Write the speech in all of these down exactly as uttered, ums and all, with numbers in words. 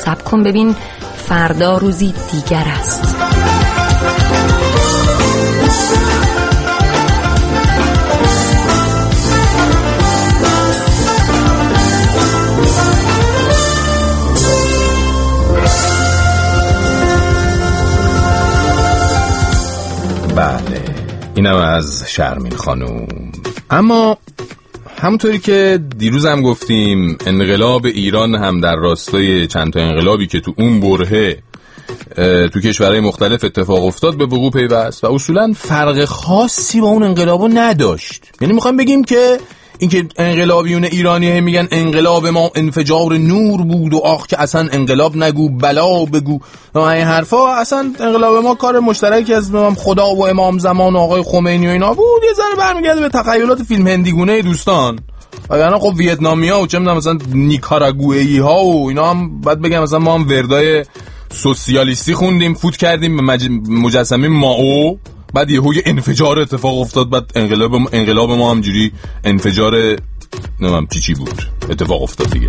صبر کن ببین فردا روزی دیگر است. بله اینم از شرمین خانوم. اما همونطوری که دیروز هم گفتیم انقلاب ایران هم در راستای چند تا انقلابی که تو اون برهه تو کشورهای مختلف اتفاق افتاد به وقوع پیوست و اصولا فرق خاصی با اون انقلابو نداشت. یعنی میخوایم بگیم که اینکه انقلابیون ایرانی هم میگن انقلاب ما انفجار نور بود و آخ که اصلا انقلاب نگو بلا بگو و این حرفا، اصلا انقلاب ما کار مشترکی از خدا و امام زمان و آقای خمینی و اینا بود. یه ذره برمیگرده به تخیلات فیلم هندیگونه دوستان. وگرنه خب ویتنامیا و چه میدونم مثلا نیکاراگوئی ها و اینا هم بعد بگم مثلا ما هم وردای سوسیالیستی خوندیم، فوت کردیم به مج... مجسمه مائو، بعد یهو یه انفجار اتفاق افتاد، بعد انقلاب انقلاب ما همجوری انفجار نمیدونم چی چی بود اتفاق افتاد دیگه.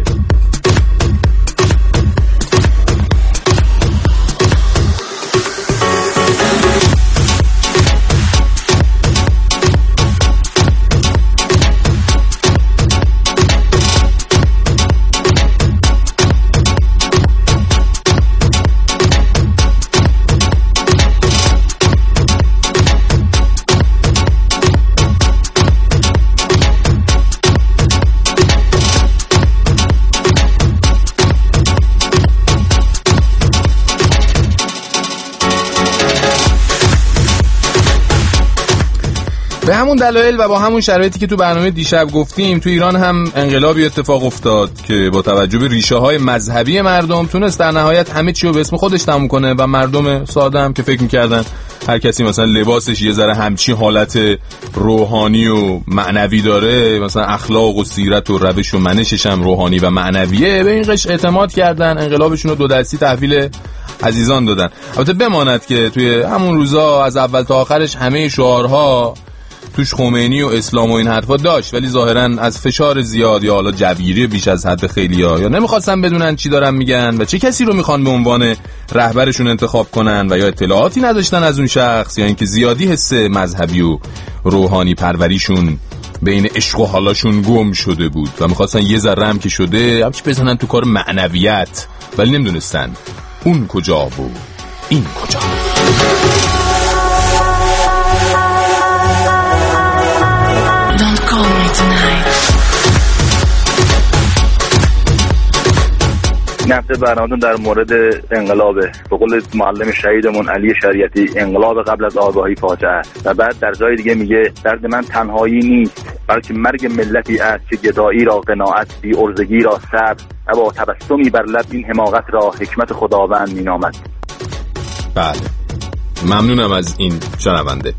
به همون دلایل و با همون شرایطی که تو برنامه دیشب گفتیم تو ایران هم انقلابی اتفاق افتاد که با توجه به ریشه های مذهبی مردم تونست در نهایت همه چی رو به اسم خودش تموم کنه و مردم ساده هم که فکر میکردن هر کسی مثلا لباسش یه ذره همچی حالت روحانی و معنوی داره، مثلا اخلاق و سیرت و روش و منشش هم روحانی و معنویه، به این قش اعتماد کردن، انقلابشون رو دو دستی تحویل عزیزان دادن. البته بماند که توی همون روزا از اول تا آخرش همه شعارها توش خمینی و اسلام و این حرفا داشت، ولی ظاهرا از فشار زیاد یا حالا جوگیری بیش از حد خیلیا یا نمیخواستن بدونن چی دارن میگن و چه کسی رو میخوان به عنوان رهبرشون انتخاب کنن و یا اطلاعاتی نداشتن از اون شخص یا اینکه زیادی حس مذهبی و روحانی پروریشون بین عشق و حالاشون گم شده بود و میخواستن یه ذره هم که شده همچی بزنن تو کار معنویت، ولی نمیدونستن اون کجا بود این کجا. این هفته برنامه‌تون در مورد انقلابه. به قول معلم شهیدمون علی شریعتی انقلاب قبل از آگاهی فاجعه است. و بعد در جای دیگه میگه درد من تنهایی نیست بلکه مرگ ملتی است که گدایی را قناعت، بی ارزگی را صبر و با تبسمی بر لب این حماقت را حکمت خداوند مینامد. بله ممنونم از این شنونده.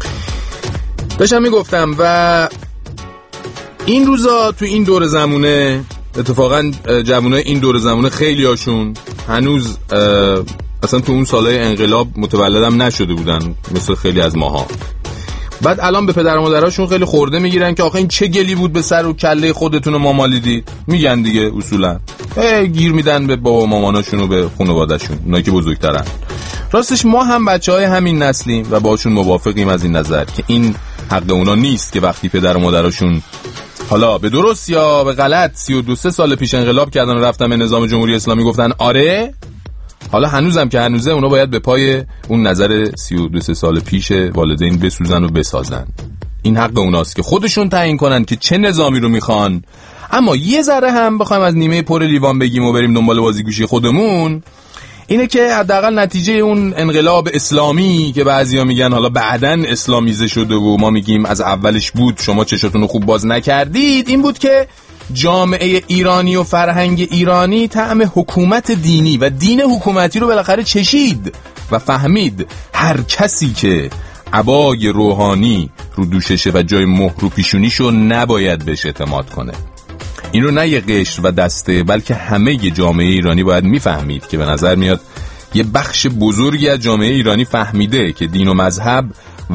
داشتم میگفتم و این روزا تو این دور زمونه اتفاقا جوانای این دور زمونه خیلی هاشون هنوز اصلا تو اون سالهای انقلاب متولدم نشده بودن مثل خیلی از ماها. بعد الان به پدر و مادراشون خیلی خورده میگیرن که آخه این چه گلی بود به سر و کله خودتون رو ما مالیدید. میگن دیگه اصولا گیر میدن به بابا و ماماناشون و به خانواده‌شون، اونایی که بزرگترن. راستش ما هم بچهای همین نسلیم و باشون موافقیم از این نظر که این حق اونا نیست که وقتی پدر و مادراشون حالا به درست یا به غلط سی و دو سه سال پیش انقلاب کردن و رفتن به نظام جمهوری اسلامی گفتن آره، حالا هنوزم که هنوزه اونا باید به پای اون نظر سی و دو سه سال پیش والدین بسوزن و بسازن. این حق اوناست که خودشون تعیین کنن که چه نظامی رو میخوان. اما یه ذره هم بخوایم از نیمه پر لیوان بگیم و بریم دنبال بازیگوشی خودمون، اینه که حداقل نتیجه اون انقلاب اسلامی که بعضیا میگن حالا بعدن اسلامیزه شده و ما میگیم از اولش بود شما چشاتون رو خوب باز نکردید، این بود که جامعه ایرانی و فرهنگ ایرانی طعم حکومت دینی و دین حکومتی رو بالاخره چشید و فهمید هر کسی که عبای روحانی رو دوششه و جای مهر رو پیشونیشو نباید بهش اعتماد کنه. این رو نه یه قشر و دسته بلکه همه ی جامعه ایرانی باید میفهمید که به نظر میاد یه بخش بزرگی از جامعه ایرانی فهمیده که دین و مذهب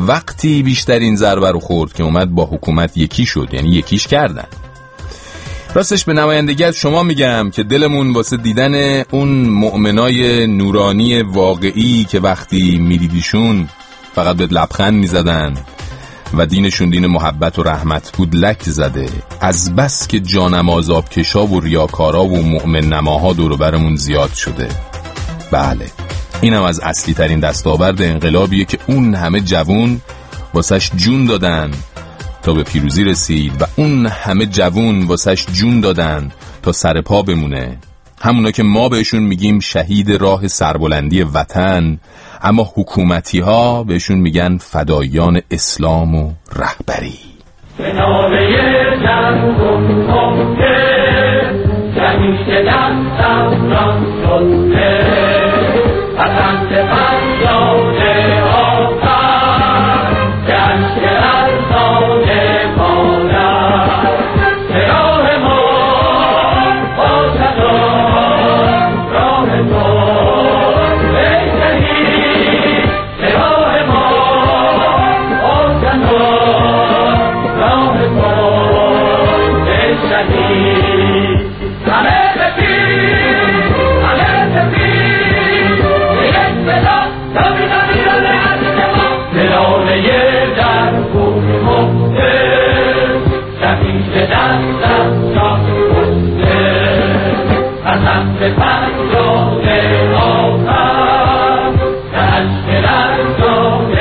وقتی بیشترین ضربه رو خورد که اومد با حکومت یکی شد، یعنی یکیش کردن. راستش به نمایندگی از شما میگم که دلمون واسه دیدن اون مؤمنای نورانی واقعی که وقتی میدیدیشون فقط به لبخند میزدن و دینشون دین محبت و رحمت بود لک زده. از بس که جانماز آبکشا و ریاکارا و مؤمن نماها دور و برمون زیاد شده. بله، اینم از اصلی ترین دستاورد انقلابیه که اون همه جوون واسش جون دادن تا به پیروزی رسید و اون همه جوون واسش جون دادن تا سر پا بمونه. همونا که ما بهشون میگیم شهید راه سربلندی وطن، اما حکومتی ها بهشون میگن فدایان اسلام و رهبری. به ناله جنگ و ممکن همیشه دستم ران شده وطن به فریاد آخر گشت ارزان مادر به راه ما آزادان راه ما ای شهید به راه ما آزادان راه ما ای شهید همه بپیر همه بپیر یک بلا تابی تابی رو لحظه ما دلاله در گوه مخته شهید دستم شاه گفته قسم به فریاد آخر گشت لرزان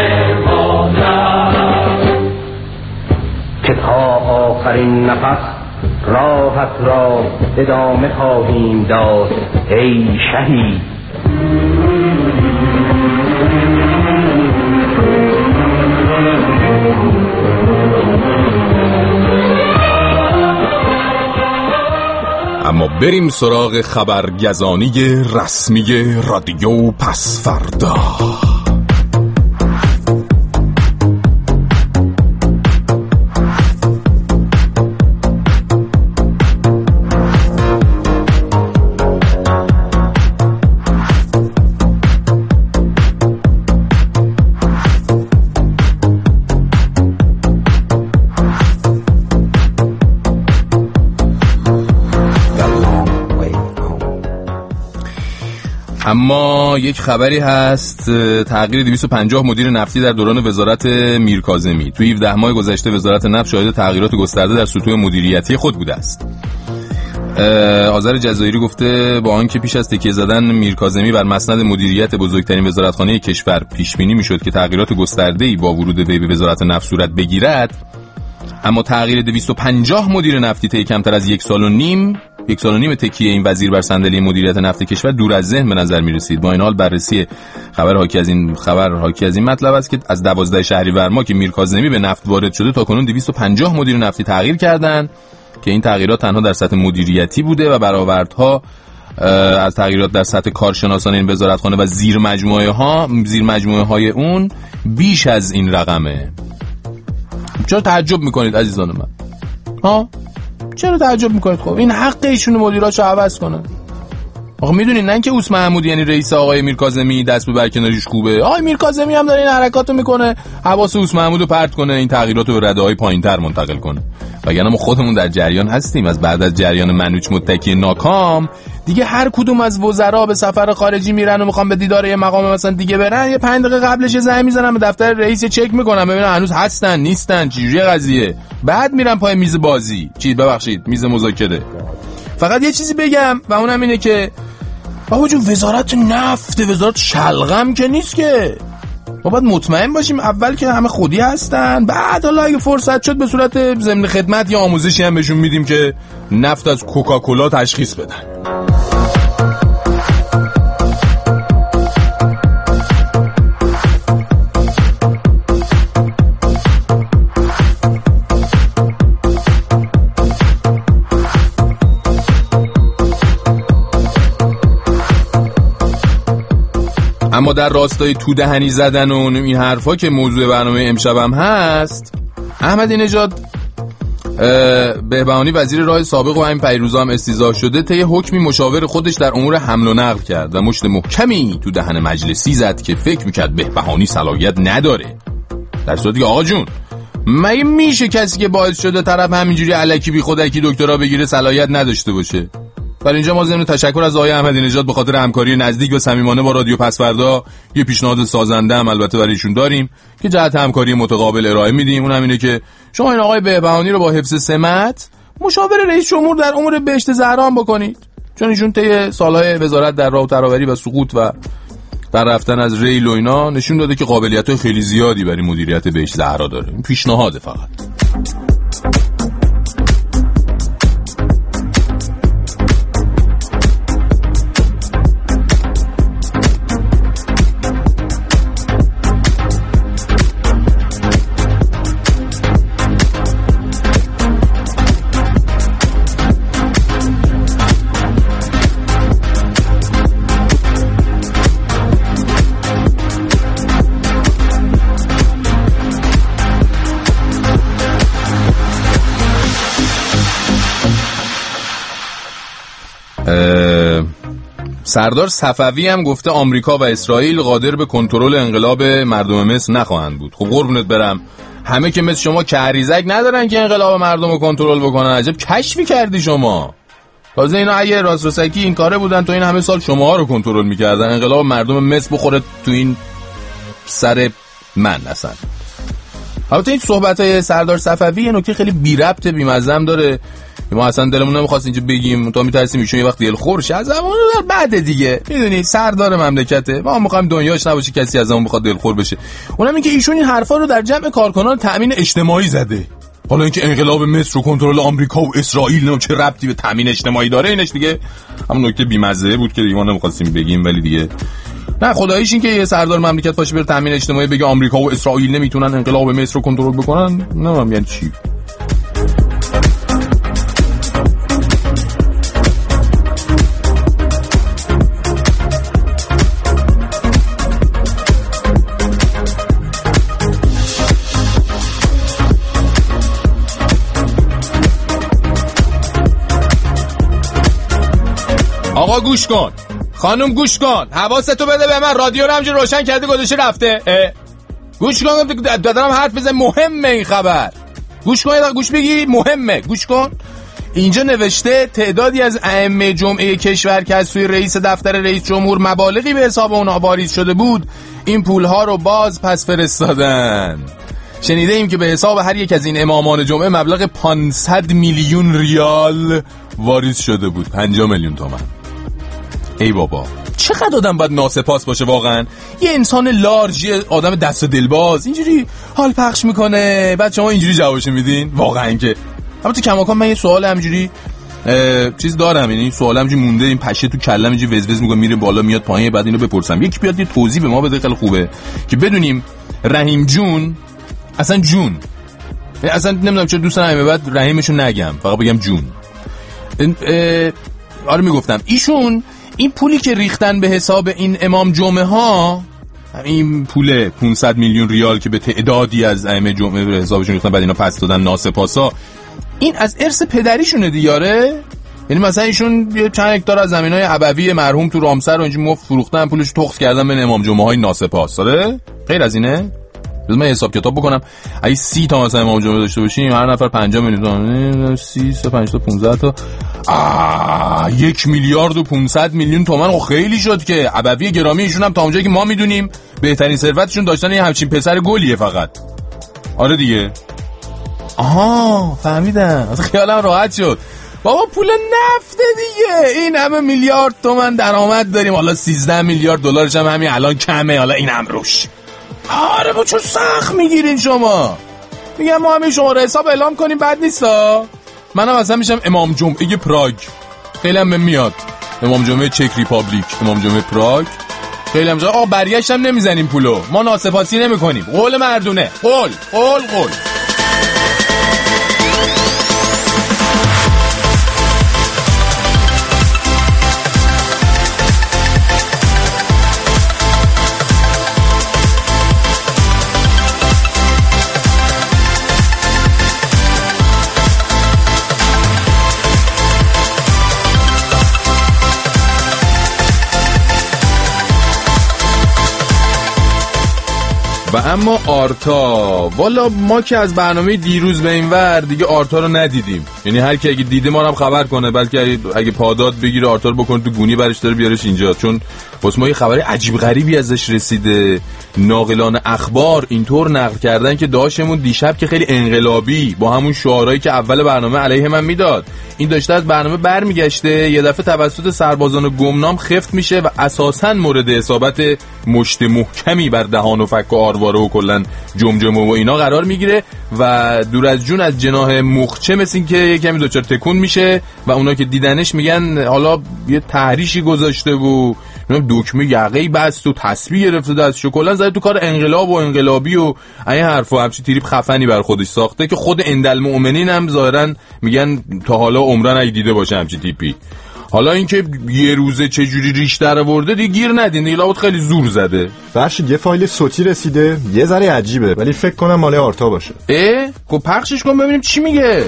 مادر که تا آخرین نفس راحت را ادامه خواهیم داد ای شهید. اما بریم سراغ خبرگزانی رسمی رادیو پس فردا. اما یک خبری هست، تغییر دویست و پنجاه مدیر نفتی در دوران وزارت میرکاظمی. توی هفده ماه گذشته وزارت نفت شاهد تغییرات گسترده در سطوح مدیریتی خود بوده است. آذر جزایری گفته با آنکه پیش از تکیه زدن میرکاظمی بر مسند مدیریت بزرگترین وزارتخانه کشور پیش بینی میشد که تغییرات گسترده‌ای با ورود وی به وزارت نفت صورت بگیرد، اما تغییر دویست و پنجاه مدیر نفتی طی کمتر از یک سال و نیم یک سال و نیم تکیه این وزیر بر صندلی مدیریت نفت کشور دور از ذهن به نظر می رسید. با این حال بررسی خبر حاکی از این خبر حاکی از این مطلب است که از دوازده شهریور ماه که میرکاظمی به نفت وارد شده تا کنون دویست و پنجاه مدیر نفتی تغییر کردند که این تغییرات تنها در سطح مدیریتی بوده و برآوردها از تغییرات در سطح کارشناسان این وزارتخانه و زیر مجموعه ها زیر مجموعه های اون بیش از این رقمه. چرا تعجب میکنید عزیزان من؟ ها؟ چرا تعجب میکنید؟ خب این حق ایشون مدیراشو عوض کنن. آخه میدونین نه اینکه اوس محمودی یعنی رئیس آقای میرکاظمی دست به برکناریش خوبه، آقای میرکاظمی هم داره این حرکاتو میکنه حواس اوس محمودو پرت کنه، این تغییراتو به رده‌های پایین‌تر منتقل کنه. وگرنه ما خودمون در جریان هستیم. از بعد از جریان منوچ متکی ناکام دیگه هر کدوم از وزرا به سفر خارجی میرن و میخوان به دیدار یه مقام مثلا دیگه برن، یه پنج دقیقه قبلش زنگ میزنن به دفتر رئیس چک میکنن ببینن هنوز هستن نیستن چجوریه قضیه، بعد میرن پای میز بازی چی ببخشید میز مذاکره. فقط یه چیزی بگم و اونم اینه که بابا جون وزارت نفت وزارت شلغم که نیست که، ما باید مطمئن باشیم اول که همه خودی هستن، بعد حالا اگه فرصت شد به صورت ضمن خدمت یا آموزشی هم بهشون میدیم که نفت از کوکاکولا تشخیص بدن. اما در راستای تو دهنی زدن و این حرفا که موضوع برنامه امشبم هست، احمدی نژاد بهبهانی وزیر راه سابق و همین پیروزا هم استیضاح شده طی حکمی مشاور خودش در امور حمل و نقل کرد و مشت محکمی تو دهن مجلسی زد که فکر میکرد بهبهانی صلاحیت نداره، در صورتی که آقا جون مگه میشه کسی که باعث شده طرف همینجوری الکی بی خودکی دکترا بگیره صلاحیت نداشته باشه؟ برای اینجا ما ضمن تشکر از آقای احمدی نژاد به خاطر همکاری نزدیک و صمیمانه با رادیو پس‌فردا یه پیشنهاد سازنده هم البته برای ایشون داریم که جهت همکاری متقابل ارائه میدیم. اون هم اینه که شما این آقای بهبهانی رو با حفظ سمت مشاور رئیس جمهور در امور بهشت زهرا بکنید، چون ایشون طی سالهای وزارت در راه و تراوری و سقوط و در رفتن از ریل و اینا نشون داده که قابلیت‌های خیلی زیادی برای مدیریت بهشت زهرا داره. این پیشنهاده فقط. سردار صفوی هم گفته آمریکا و اسرائیل قادر به کنترل انقلاب مردم مصر نخواهند بود. خب قربونت برم، همه که مثل شما کریزک ندارن که انقلاب مردم رو کنترل بکنن. عجب کشفی کردی شما. تازه اینا اگه راست رسکی این کاره بودن تو این همه سال شماها رو کنترل میکردن، انقلاب مردم مصر بخوره تو این سر من اصلا. البته این صحبت‌های سردار صفوی یه نکته خیلی بی ربط بی مزه داره. ما اصلا دلمون نمیخواست اینجا بگیم، تا میترسیم ایشون یه وقت دلخور شه. از همون بعد دیگه میدونی سردار مملکته، ما میخوایم دنیاش نباشه کسی از همون بخواد دلخور بشه. اونم این که ایشون این حرفا رو در جمع کارکنان تامین اجتماعی زده. حالا اینکه انقلاب مصر و کنترل آمریکا و اسرائیل نه چه ربطی به تامین اجتماعی داره، اینش دیگه همون نکته بی مزه بود که دیگه ما نمیخواستیم بگیم. ولی دیگه نه، خداییش این که یه سردار مملکت باشه بره تامین اجتماعی بگه آمریکا و اسرائیل نمیتونن انقلاب مصر رو کنترل بکنن، نمیدونم یعنی چی. آقا گوش کن، خانم گوش کن، حواستو بده به من. رادیو رو همجور روشن کرده گذاشته رفته. گوش کن، دادم حرف بزن، مهمه این خبر. گوش کن، گوش بگی، مهمه، گوش کن. اینجا نوشته تعدادی از ائمه جمعه کشور که از سوی رئیس دفتر رئیس جمهور مبالغی به حساب اونها واریز شده بود، این پولها رو باز پس فرستادن. شنیده ایم که به حساب هر یک از این امامان جمعه مبلغ پانصد میلیون ریال واریز شده بود. پنجاه میلیون تومان. ای بابا، چقدر آدم باید ناسپاس باشه واقعا. یه انسان لارج، یه آدم دست دلباز اینجوری حال پخش میکنه، بعد شما اینجوری جوابشو میدین. واقعا که البته کماکان من یه سوال همجوری چیز دارم، یعنی سوال همجوری مونده این پشه تو کلم اینجوری وزوز میکنه، میره بالا میاد پایین، بعد اینو بپرسم. یکی بیاد یه توضیح به ما بده، خیلی خوبه که بدونیم رحیم جون اصلا جون اصلا نمیدونم چرا دوست دارم بعد رحیمشو نگم، فقط بگم جون. آره میگفتم ایشون این پولی که ریختن به حساب این امام جمعه ها، این پول پانصد میلیون ریال که به تعدادی از ائمه جمعه به حسابشون ریختن بعد اینا پس دادن ناسپاسا، این از ارث پدریشونه دیاره. یعنی مثلا ایشون یه چند هکتار از زمینای ابوی مرحوم تو رامسر رو اینجوری مفت فروختن، پولش تخص کردن به امام جمعه های ناسپاس. آره غیر از اینه. بذار من حساب کتاب بکنم. اگه سی تا مثلا امام جمعه داشته باشیم هر نفر پنجاه میلیون تومان، سی تا پنج تا پانزده تا آه یک میلیارد و پانصد میلیون تومان. خیلی شد که ابوی گرامی ایشون هم تا اونجایی که ما میدونیم بهترین ثروتشون داشتن یه همچین پسر گلیه فقط. آره دیگه. آها فهمیدم، از خیالم راحت شد. بابا پول نفته دیگه، این همه میلیارد تومان درآمد داریم، حالا سیزده میلیارد دلارش هم همین الان کمه، حالا این هم روش. آره با چون سخت میگیرین شما. میگم ما همین شما رو حساب اعلام کنیم بد نیستا. منم اصلا میشم امام جمعه پراگ، خیلی هم میاد. امام جمعه چک ریپابلیک، امام جمعه پراگ، خیلی هم جا. آقا برگشت هم نمیزنیم پولو، ما ناسپاسی نمی کنیم، قول مردونه، قول قول قول. و اما آرتا، والا ما که از برنامه دیروز به این ور دیگه آرتا رو ندیدیم. یعنی هر کی اگه دیده ما رو هم خبر کنه، بلکه اگه پاداد بگیره آرتا رو بکنه تو گونی برش داره بیارش اینجا، چون واسه ما یه خبر عجیب غریبی ازش رسیده. ناقلان اخبار اینطور نقل کردن که داشتمون دیشب که خیلی انقلابی با همون شعارهایی که اول برنامه علیه من میداد، این داشته از برنامه برمیگشته، یه دفعه توسط سربازان گمنام خفت میشه و اساساً مورد اصابت مشت محکمی بر دهان و فک و آرواره و کلن جمجمه و اینا قرار میگیره و دور از جون از جناح مخچه مثل این که یه کمی دوچار تکون میشه و اونا که دیدنش میگن حالا یه تحریشی گذاشته و دکمه یقه‌ای بست و تسبیح گرفته دستشو، کلا زده تو کار انقلاب و انقلابی و این حرفا، همچین تریپ خفنی بر خودش ساخته که خود اندالمؤمنین هم ظاهرا میگن تا حالا عمرن اگه دیده باشه همچین تیپی. حالا اینکه یه روزه چجوری ریش در آورده دیگه گیر ندین، دیگه لابد خیلی زور زده. فرشید یه فایل صوتی رسیده، یه ذره عجیبه ولی فکر کنم مال آرتا باشه. اه؟ خب پخشش کن ببینیم چی میگه.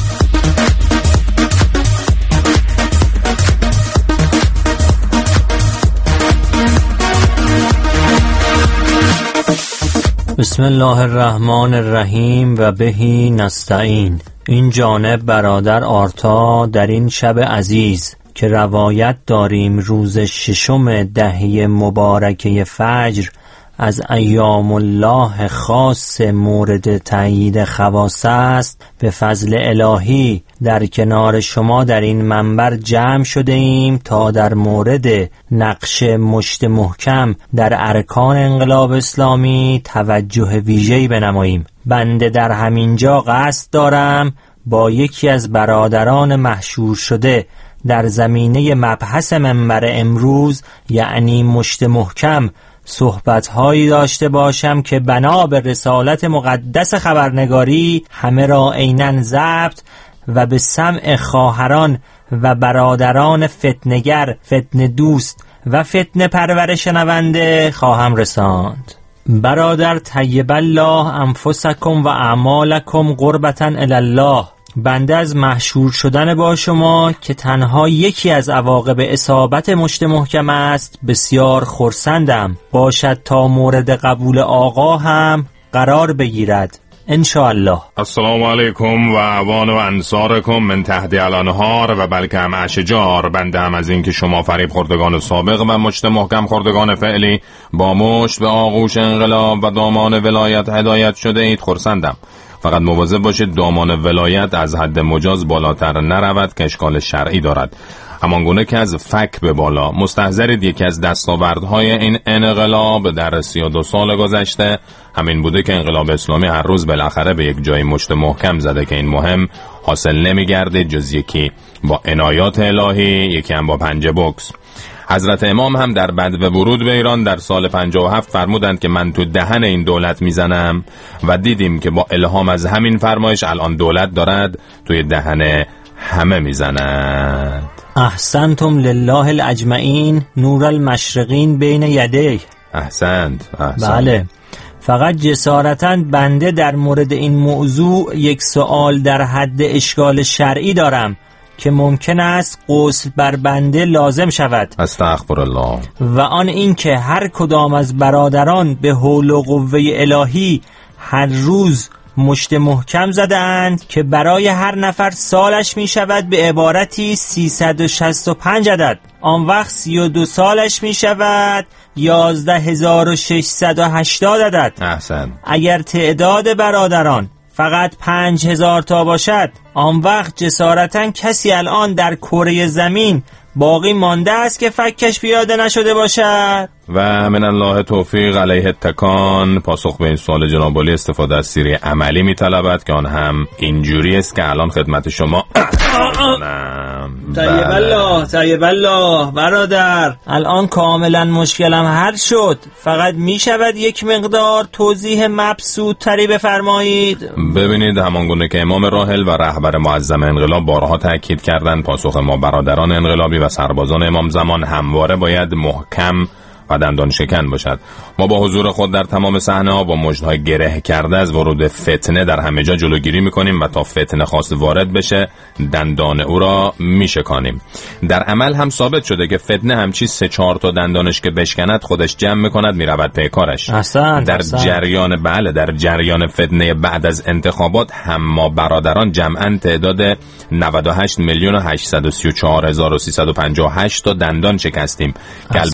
بسم الله الرحمن الرحیم و بهی نستعین. این جانب برادر آرتا در این شب عزیز که روایت داریم روز ششم دهه مبارکه فجر از ایام الله خاص مورد تأیید خواص است، به فضل الهی در کنار شما در این منبر جمع شده ایم تا در مورد نقش مشت محکم در ارکان انقلاب اسلامی توجه ویژه‌ای بنماییم. بنده در همینجا قصد دارم با یکی از برادران محشور شده در زمینه مبحث منبر امروز، یعنی مشت محکم، صحبت‌هایی داشته باشم که بنا به رسالت مقدس خبرنگاری همه را عیناً ضبط و به سمع خواهران و برادران فتنگر، فتنه دوست و فتنه پرور شنونده خواهم رساند. برادر طیب الله انفسکم و اعمالکم قربتاً الی الله. بنده از محشور شدن با شما که تنها یکی از عواقب اصابت مشت محکم است بسیار خرسندم، باشد تا مورد قبول آقا هم قرار بگیرد انشاءالله. السلام علیکم و اعوان و انصارکم من تحت الانهار و بلکه هم اشجار. بنده هم از این که شما فریب خوردگان سابق و مشت محکم خوردگان فعلی با مشت به آغوش انقلاب و دامان ولایت هدایت شده اید خرسندم. فقط مواظب باشید دامان ولایت از حد مجاز بالاتر نرود که اشکال شرعی دارد. همانگونه که از فک به بالا مستحضرید یکی از دستاوردهای این انقلاب در سی و دو سال گذشته همین بوده که انقلاب اسلامی هر روز بالاخره به یک جای مشت محکم زده که این مهم حاصل نمیگرده جز یکی با عنایات الهی، یکی هم با پنجه بوکس. حضرت امام هم در بدو ورود به ایران در سال پنجاه و هفت فرمودند که من تو دهن این دولت میزنم و دیدیم که با الهام از همین فرمایش الان دولت دارد توی دهن همه میزند. احسنتم لله الاجمعین نور المشرقین بین یدیه. احسنت, احسنت. بله، فقط جسارتاً بنده در مورد این موضوع یک سوال در حد اشکال شرعی دارم که ممکن است غسل بر بنده لازم شود. استغفرالله. و آن این که هر کدام از برادران به حول و قوه الهی هر روز مشت محکم زدند که برای هر نفر سالش می شود به عبارتی سیصد و شصت و پنج عدد. آن وقت سی و دو سالش می شود یازده هزار و ششصد و هشتاد عدد. احسن. اگر تعداد برادران فقط پنج هزار تا باشد، آن وقت جسارتاً کسی الان در کره زمین باقی مانده است که فکش پیاده نشده باشد؟ و من الله توفیق علیه التکان. پاسخ به این سوال جناب عالی استفاده از سیره عملی می طلبد که آن هم اینجوری است که الان خدمت شما طیب الله طیب الله. برادر الان کاملا مشکلم حل شد، فقط می شود یک مقدار توضیح مبسوط تری بفرمایید؟ ببینید، همانگونه که امام راحل و رهبر معظم انقلاب بارها تاکید کردند، پاسخ ما برادران انقلابی و سربازان امام زمان همواره باید محکم و دندان شکن باشد. ما با حضور خود در تمام صحنه ها با مژدهای گره کرده از ورود فتنه در همه جا جلوگیری میکنیم و تا فتنه خواست وارد بشه دندان او را میشکانیم. در عمل هم ثابت شده که فتنه همچی سه چهار تا دندانش که بشکند خودش جمع میکند میرود پی کارش. اصلا در اصلا. جریان بله در جریان فتنه بعد از انتخابات هم ما برادران جمعاً تعداد نود و هشت میلیون و هشتصد و سی و چهار هزار و سیصد و پنجاه و هشت تا دندان شکستیم که